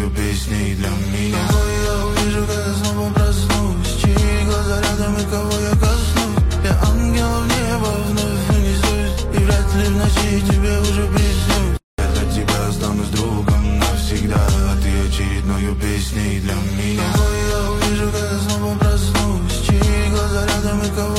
очередную песней для меня. Кого я увижу, когда снова проснусь, чьи глаза рядом и кого я коснусь. Я ангел в небо вновь унесусь, и вряд ли в ночи тебе уже приснюсь. Я для тебя останусь другом навсегда, а ты очередную песней для меня. Кого я увижу, когда снова проснусь, чьи глаза рядом и кого